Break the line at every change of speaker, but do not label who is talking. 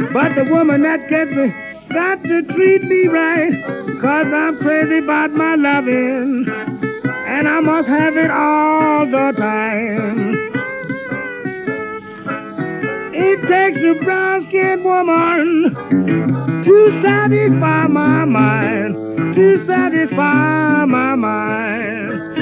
But the woman that gets me got to treat me right, 'cause I'm crazy about my loving, and I must have it all the time. It takes a brown-skinned woman to satisfy my mind, to satisfy my mind.